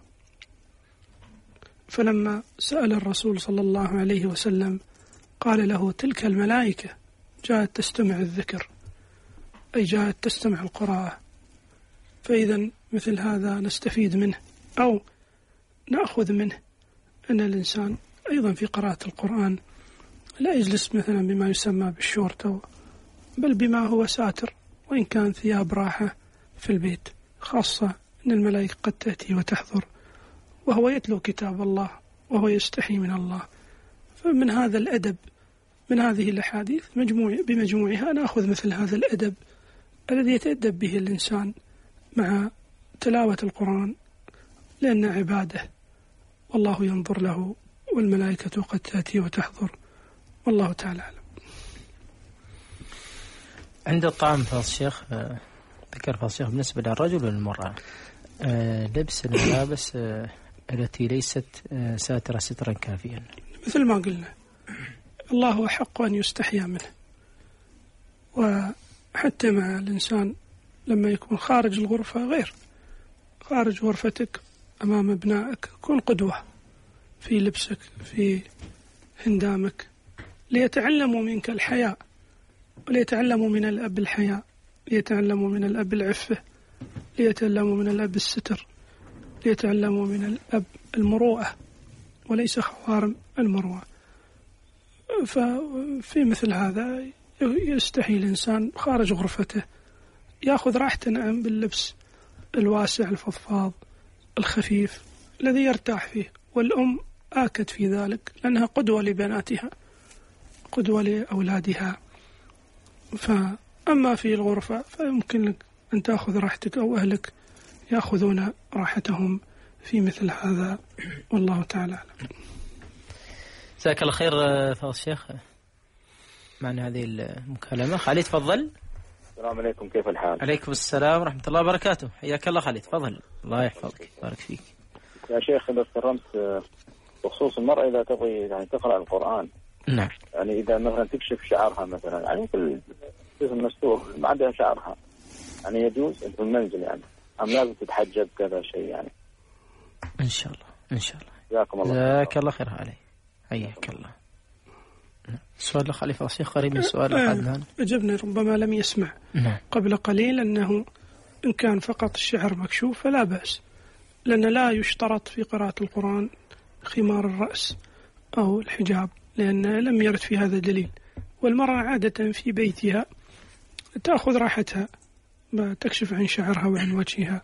فلما سأل الرسول صلى الله عليه وسلم قال له: تلك الملائكة جاءت تستمع الذكر، أي جاءت تستمع القراءة. فإذا مثل هذا نستفيد منه أو نأخذ منه أن الإنسان أيضا في قراءة القرآن لا يجلس مثلا بما يسمى بالشورت، بل بما هو ساتر، وإن كان ثياب راحة في البيت، خاصة أن الملائكة قد تأتي وتحضر وهو يتلو كتاب الله وهو يستحي من الله. فمن هذا الأدب، من هذه الأحاديث بمجموعها نأخذ مثل هذا الأدب الذي يتأدب به الإنسان مع تلاوة القرآن، لأن عباده والله ينظر له والملائكة قد تأتي وتحضر، والله تعالى أعلم. عند الطعام فضل الشيخ، ذكر فضل الشيخ بالنسبة للرجل والمرأة لبس الملابس التي ليست ساترة سترا كافيا، مثل ما قلنا الله أحق أن يستحيا منه. وحتى مع الإنسان لما يكون خارج الغرفة غير خارج غرفتك أمام أبنائك، كن قدوة في لبسك، في هندامك، ليتعلموا منك الحياء، وليتعلموا من الأب الحياء، ليتعلموا من الأب العفة، ليتعلموا من الأب الستر، ليتعلموا من الأب المروءة وليس خوارم المروءة. ففي مثل هذا يستحي الإنسان خارج غرفته يأخذ راحته نعم باللبس الواسع الفضفاض الخفيف الذي يرتاح فيه، والأم آكد في ذلك لأنها قدوة لبناتها، قدوة لأولادها. فأما في الغرفة فيمكن لك أن تأخذ راحتك أو أهلك يأخذون راحتهم في مثل هذا، والله تعالى أعلم. جزاك الله خير فضل الشيخ معنا هذه المكالمة. خالد تفضل. السلام عليكم، كيف الحال؟ عليكم السلام ورحمة الله وبركاته، حياك الله خالد، تفضل. الله يحفظك بارك فيك. يا شيخ إذا تكرمت بخصوص المرأة إذا تبغي يعني تقرأ القرآن، نعم، يعني إذا مثلا تكشف شعرها مثلا، يعني في الجزء المستور ما عندها شعرها، يعني يجوز في المنزل يعني أم لازم تتحجب كذا شيء يعني؟ إن شاء الله إن شاء الله. جزاكم الله. جزاك الله خير علي، حياك الله. سؤال خليفة الشيخ قريب من سؤال أحد أجبنا ربما لم يسمع قبل قليل أنه إن كان فقط الشعر مكشوف فلا بأس، لأن لا يشترط في قراءة القرآن خمار الرأس أو الحجاب، لأن لم يرد في هذا دليل. والمرأة عادة في بيتها تأخذ راحتها، تكشف عن شعرها وعن وجهها،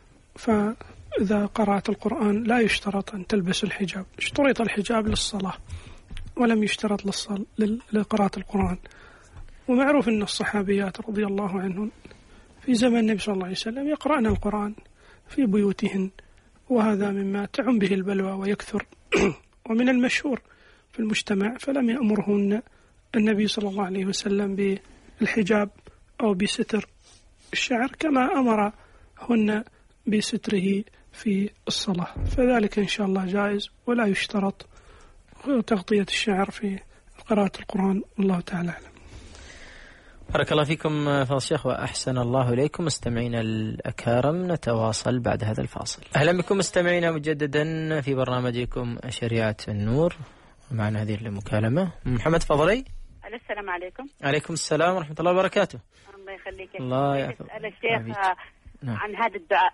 فإذا قرأت القرآن لا يشترط أن تلبس الحجاب. اشترط الحجاب للصلاة ولم يشترط لقراءة القرآن. ومعروف أن الصحابيات رضي الله عنهن في زمن النبي صلى الله عليه وسلم يقرأن القرآن في بيوتهن، وهذا مما تعم به البلوى ويكثر ومن المشهور في المجتمع، فلم يأمرهن النبي صلى الله عليه وسلم بالحجاب أو بستر الشعر كما أمرهن بستره في الصلاة، فذلك إن شاء الله جائز ولا يشترط تغطية الشعر في قراءة القرآن، والله تعالى أعلم. بارك الله فيكم فضل الشيخ وأحسن الله إليكم. مستمعينا الأكارم نتواصل بعد هذا الفاصل. أهلا بكم مستمعينا مجددا في برنامجكم شريعة النور، معنا هذه المكالمة. محمد فضلي. السلام عليكم. عليكم السلام ورحمة الله وبركاته. الله يخليك. الله يحفظك. أسأل الشيخ عن هذا الدعاء،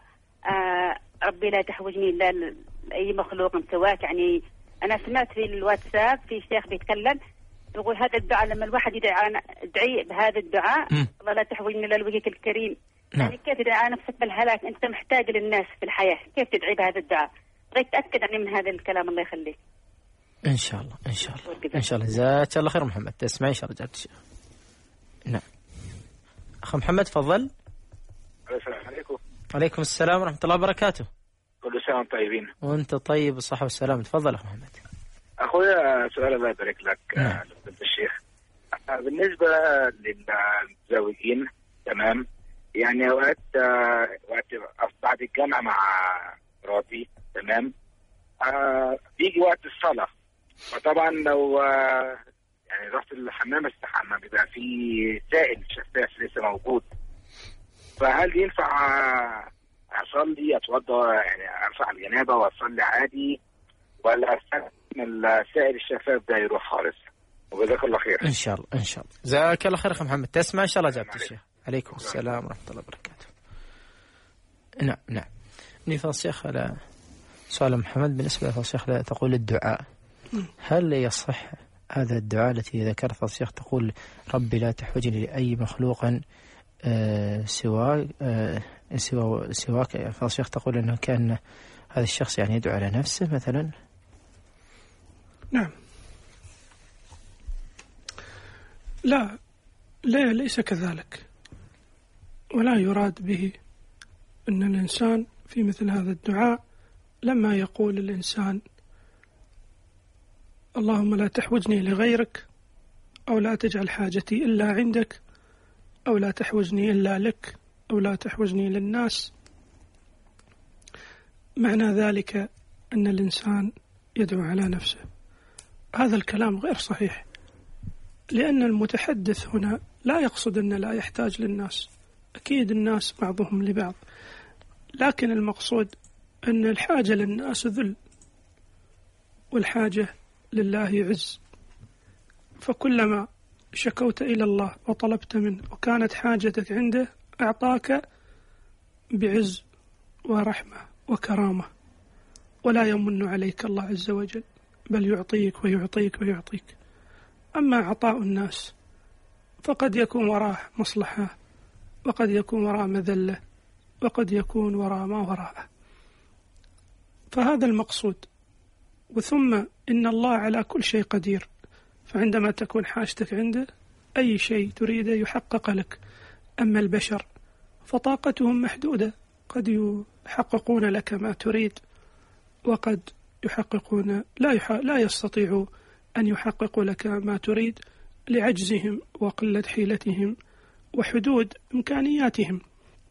ربي لا تحوجني إلا أي مخلوق سواك. يعني أنا سمعت في الواتساب في شيخ بيتكلم يقول هذا الدعاء لما الواحد يدعي بهذا الدعاء الله لا تحوجني إلا لوجهك الكريم، يعني كيف إذا على نفسك بالهلاك أنت محتاج للناس في الحياة، كيف تدعي بهذا الدعاء؟ بغيت أتأكد من هذا الكلام. الله يخليك. إن شاء الله إن شاء الله إن شاء الله. جزاك الله خير محمد. تسمعي إن شاء الله. نعم أخ محمد تفضل. السلام عليكم. وعليكم السلام ورحمة الله وبركاته. كل سنة وانتم طيبين. وأنت طيب بالصحة والسلام. تفضل أخ محمد. أخويا سؤال الله يبارك لك لفضيلة الشيخ. بالنسبة للمتزوجين تمام، يعني وقت بعد الجامعة مع مراتي تمام، بيجي وقت الصلاة، وطبعا لو يعني رحت الحمام استحمى بيبقى في سائل شفاف لسه موجود، فهل ينفع أصلي أتوضأ يعني أرفع الجنابة وأصلي عادي، ولا أستخدم السائل الشفاف ده يروح خالص؟ وجزاك الله خير. إن شاء الله إن شاء الله. جزاك الله خير أخ محمد. تسمع إن شاء الله جابت الشيخ. عليكم السلام ورحمة الله وبركاته. نعم نفضل الشيخ على سؤال محمد. بالنسبة للشيخ تقول الدعاء، هل يصح هذا الدعاء التي ذكرت الشيخ تقول ربي لا تحوجني لأي مخلوق سواك؟ فالشيخ تقول أنه كان هذا الشخص يعني يدعو على نفسه مثلا. نعم. لا ليس كذلك، ولا يراد به أن الإنسان في مثل هذا الدعاء لما يقول الإنسان اللهم لا تحوجني لغيرك، أو لا تجعل حاجتي إلا عندك، أو لا تحوجني إلا لك، أو لا تحوجني للناس، معنى ذلك أن الإنسان يدعو على نفسه. هذا الكلام غير صحيح، لأن المتحدث هنا لا يقصد أن لا يحتاج للناس، أكيد الناس بعضهم لبعض، لكن المقصود أن الحاجة للناس ذل، والحاجة لله عز. فكلما شكوت إلى الله وطلبت منه وكانت حاجتك عنده أعطاك بعز ورحمة وكرامة، ولا يمن عليك الله عز وجل، بل يعطيك ويعطيك ويعطيك. أما عطاء الناس فقد يكون وراء مصلحة، وقد يكون وراء مذلة، وقد يكون وراء ما وراءه. فهذا المقصود. وثم إن الله على كل شيء قدير، فعندما تكون حاجتك عنده أي شيء تريده يحقق لك. أما البشر فطاقتهم محدودة، قد يحققون لك ما تريد، وقد يحققون لا يستطيعوا أن يحققوا لك ما تريد لعجزهم وقلة حيلتهم وحدود إمكانياتهم.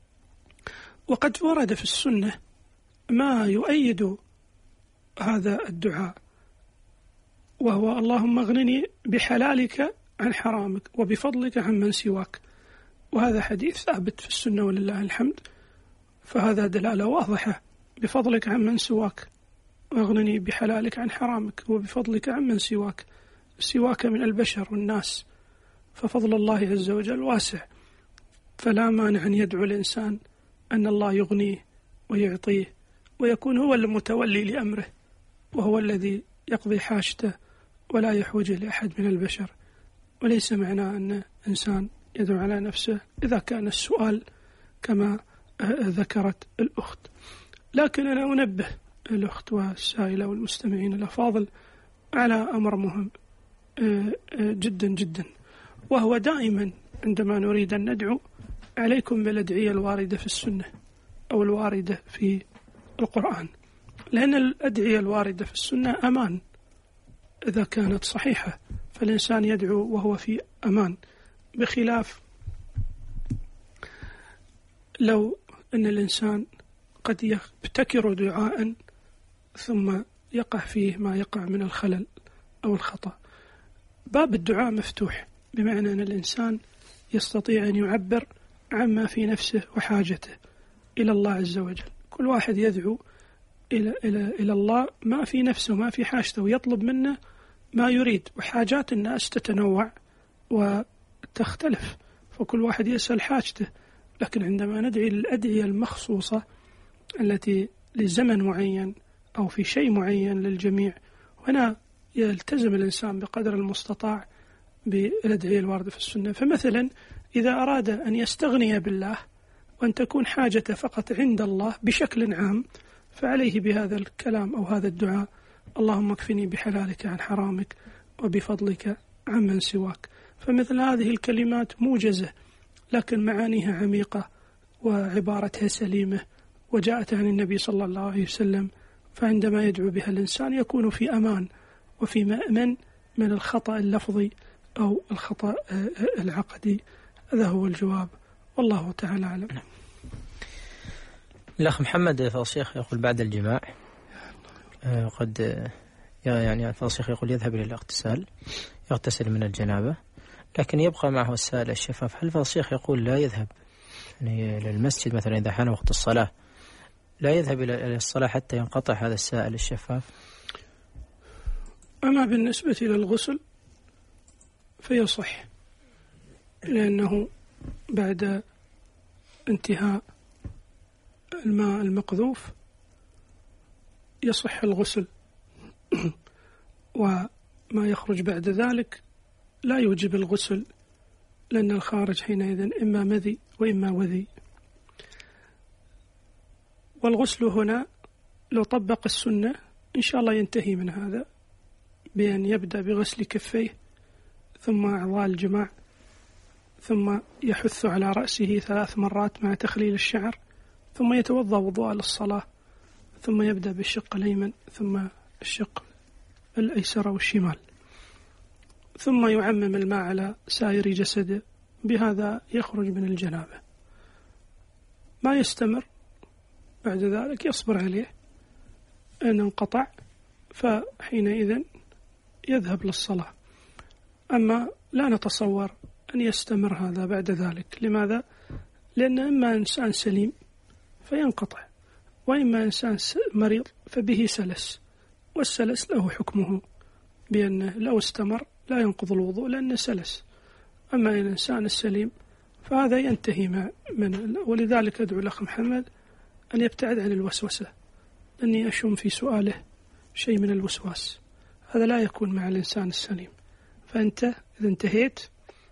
وقد ورد في السنة ما يؤيد هذا الدعاء، وهو اللهم اغنني بحلالك عن حرامك وبفضلك عن من سواك. وهذا حديث ثابت في السنة ولله الحمد، فهذا دلالة واضحة. بفضلك عن من سواك، واغنني بحلالك عن حرامك وبفضلك عن من سواك. سواك من البشر والناس، ففضل الله عز وجل واسع، فلا مانع أن يدعو الإنسان أن الله يغنيه ويعطيه، ويكون هو المتولي لأمره، وهو الذي يقضي حاجته ولا يحوج لأحد من البشر. وليس معنى أن إنسان يدعو على نفسه إذا كان السؤال كما ذكرت الأخت. لكن أنا أنبه الأخت والسائلة والمستمعين الأفاضل على أمر مهم جدا جدا، وهو دائما عندما نريد أن ندعو عليكم بالأدعية الواردة في السنة أو الواردة في القرآن، لأن الأدعية الواردة في السنة أمان إذا كانت صحيحة، فالإنسان يدعو وهو في أمان، بخلاف لو أن الإنسان قد يبتكر دعاء ثم يقع فيه ما يقع من الخلل أو الخطأ. باب الدعاء مفتوح، بمعنى أن الإنسان يستطيع أن يعبر عما في نفسه وحاجته إلى الله عز وجل. كل واحد يدعو إلى الله ما في نفسه ما في حاجته، ويطلب منه ما يريد. وحاجات الناس تتنوع وتختلف، فكل واحد يسأل حاجته. لكن عندما ندعي للأدعية المخصوصة التي لزمن معين أو في شيء معين للجميع، هنا يلتزم الإنسان بقدر المستطاع بالأدعية الواردة في السنة. فمثلا إذا أراد أن يستغني بالله وأن تكون حاجته فقط عند الله بشكل عام، فعليه بهذا الكلام أو هذا الدعاء: اللهم اكفني بحلالك عن حرامك وبفضلك عمن سواك. فمثل هذه الكلمات موجزة لكن معانيها عميقة وعبارتها سليمة وجاءت عن النبي صلى الله عليه وسلم، فعندما يدعو بها الإنسان يكون في أمان وفي مأمن من الخطأ اللفظي أو الخطأ العقدي. هذا هو الجواب، والله تعالى أعلم. الأخ محمد فالشيخ يقول بعد الجماع قد يعني فالشيخ يقول يذهب إلى الاغتسال، يغتسل من الجنابة، لكن يبقى معه السائل الشفاف. هل فالشيخ يقول لا يذهب يعني إلى المسجد مثلا إذا حان وقت الصلاة، لا يذهب إلى الصلاة حتى ينقطع هذا السائل الشفاف؟ أما بالنسبة إلى الغسل فيصح، لأنه بعد انتهاء الماء المقذوف يصح الغسل، وما يخرج بعد ذلك لا يوجب الغسل، لأن الخارج حينئذ إما مذي وإما وذي. والغسل هنا لو طبق السنة إن شاء الله ينتهي من هذا بأن يبدأ بغسل كفيه ثم أعضاء الجماع، ثم يحث على رأسه 3 مرات مع تخليل الشعر، ثم يتوضأ وضوء للصلاة، ثم يبدأ بالشق الأيمن ثم الشق الأيسر والشمال، ثم يعمم الماء على سائر جسده، بهذا يخرج من الجنابة. ما يستمر بعد ذلك يصبر عليه أن انقطع، فحينئذ يذهب للصلاة. أما لا نتصور أن يستمر هذا بعد ذلك. لماذا؟ لأن إما إنسان سليم فينقطع، وإما إنسان مريض فبه سلس، والسلس له حكمه بأنه لو استمر لا ينقض الوضوء لأنه سلس. أما الإنسان السليم فهذا ينتهي ولذلك أدعو الأخ محمد أن يبتعد عن الوسوسة، لأني أشم في سؤاله شيء من الوسواس، هذا لا يكون مع الإنسان السليم. فأنت إذا انتهيت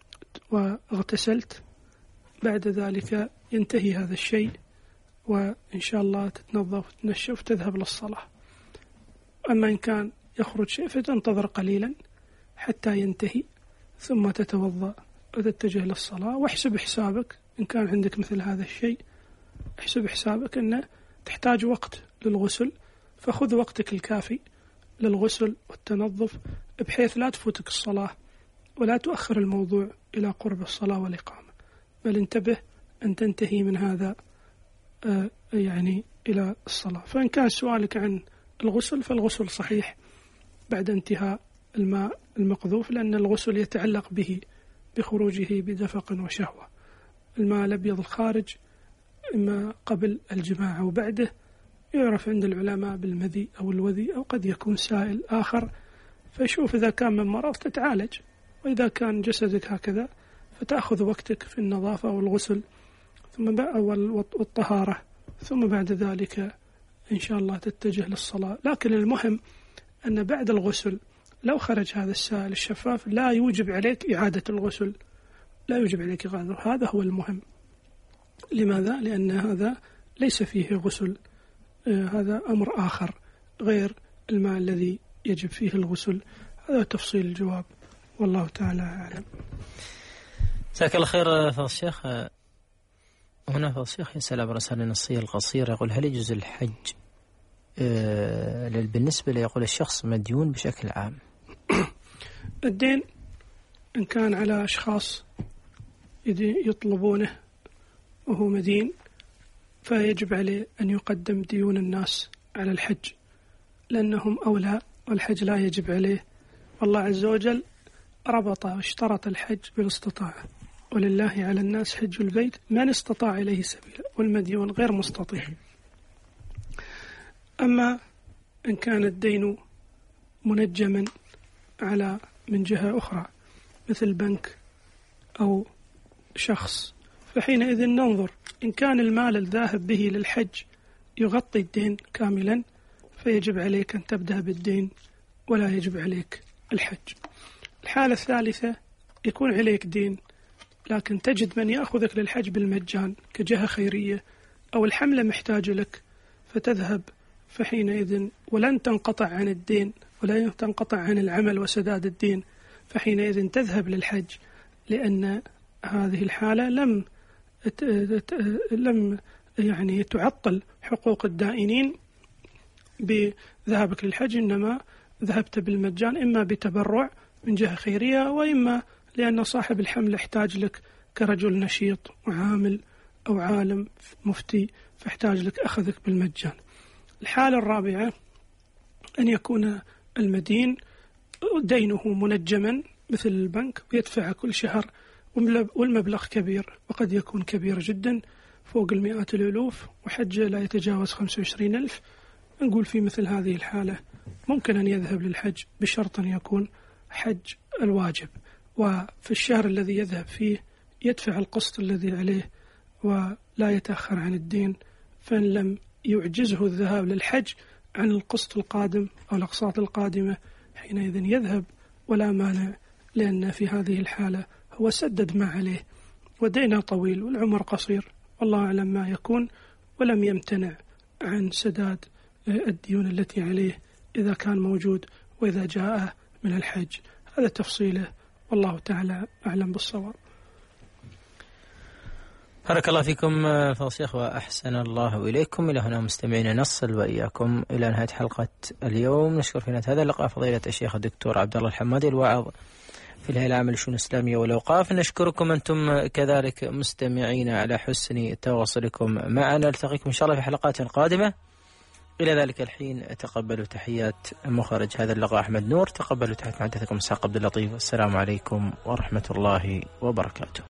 واغتسلت بعد ذلك ينتهي هذا الشيء، وإن شاء الله تتنظف وتنشف وتذهب للصلاة. أما إن كان يخرج شيء فتنتظر قليلا حتى ينتهي ثم تتوضأ وتتجه للصلاة. واحسب حسابك إن كان عندك مثل هذا الشيء، احسب حسابك أن تحتاج وقت للغسل، فخذ وقتك الكافي للغسل والتنظف بحيث لا تفوتك الصلاة، ولا تؤخر الموضوع إلى قرب الصلاة والإقامة، بل انتبه أن تنتهي من هذا يعني إلى الصلاة. فإن كان سؤالك عن الغسل فالغسل صحيح بعد انتهاء الماء المقذوف، لأن الغسل يتعلق به بخروجه بدفق وشهوة. الماء الأبيض الخارج إما قبل الجماع أو بعده يعرف عند العلماء بالمذي أو الوذي، أو قد يكون سائل آخر، فشوف إذا كان من مرض تتعالج، وإذا كان جسدك هكذا فتأخذ وقتك في النظافة والغسل ثم والطهارة، ثم بعد ذلك إن شاء الله تتجه للصلاة. لكن المهم أن بعد الغسل لو خرج هذا السائل الشفاف لا يوجب عليك إعادة الغسل، لا يوجب عليك إعادة، هذا هو المهم. لماذا؟ لأن هذا ليس فيه غسل، هذا أمر آخر غير الماء الذي يجب فيه الغسل. هذا تفصيل الجواب، والله تعالى أعلم. جزاك الله خير فضل الشيخ. هنا فضل الشيخ يسأل عبر رسالة نصية القصيرة، يقول هل يجوز الحج بالنسبة يقول الشخص مديون بشكل عام؟ الدين إن كان على أشخاص يطلبونه وهو مدين فيجب عليه أن يقدم ديون الناس على الحج، لأنهم أولى، والحج لا يجب عليه. والله عز وجل ربط واشترط الحج بالاستطاعة، ولله على الناس حج البيت من استطاع إليه سبيلا، والمديون غير مستطيع. أما إن كان الدين منجما على من جهة أخرى مثل بنك أو شخص، فحينئذ ننظر إن كان المال الذاهب به للحج يغطي الدين كاملا فيجب عليك أن تبدأ بالدين ولا يجب عليك الحج. الحالة الثالثة يكون عليك دين لكن تجد من يأخذك للحج بالمجان كجهة خيرية، أو الحملة محتاجة لك فتذهب، فحينئذ ولن تنقطع عن الدين ولن تنقطع عن العمل وسداد الدين، فحينئذ تذهب للحج، لأن هذه الحالة لم يعني تعطل حقوق الدائنين بذهابك للحج، إنما ذهبت بالمجان إما بتبرع من جهة خيرية، وإما لأن صاحب الحمل يحتاج لك كرجل نشيط وعامل أو عالم مفتي، فاحتاج لك أخذك بالمجان. الحالة الرابعة أن يكون المدين دينه منجما مثل البنك ويدفع كل شهر والمبلغ كبير، وقد يكون كبير جدا فوق المئات الألوف، وحجه لا يتجاوز 25,000. نقول في مثل هذه الحالة ممكن أن يذهب للحج بشرط أن يكون حج الواجب، وفي الشهر الذي يذهب فيه يدفع القسط الذي عليه ولا يتأخر عن الدين، فإن لم يعجزه الذهاب للحج عن القسط القادم أو الأقساط القادمة حينئذ يذهب ولا مانع، لأن في هذه الحالة هو سدد ما عليه ودينه طويل والعمر قصير، والله أعلم ما يكون، ولم يمتنع عن سداد الديون التي عليه إذا كان موجود وإذا جاء من الحج. هذا تفصيله، والله تعالى أعلم بالصواب. بارك الله فيكم فضل الشيخ وأحسن الله إليكم. إلى هنا مستمعين نصل وإياكم إلى نهاية حلقة اليوم. نشكر في نهاية هذا اللقاء فضيلة الشيخ الدكتور عبد الله الحمادي الواعظ في الهيئة العامة للشؤون الإسلامية والأوقاف. نشكركم أنتم كذلك مستمعين على حسن تواصلكم معنا. نلتقيكم إن شاء الله في حلقات قادمة. إلى ذلك الحين تقبلوا تحيات مخرج هذا اللقاء أحمد نور، تقبلوا تحيات محدثكم إسحاق عبد اللطيف. السلام عليكم ورحمة الله وبركاته.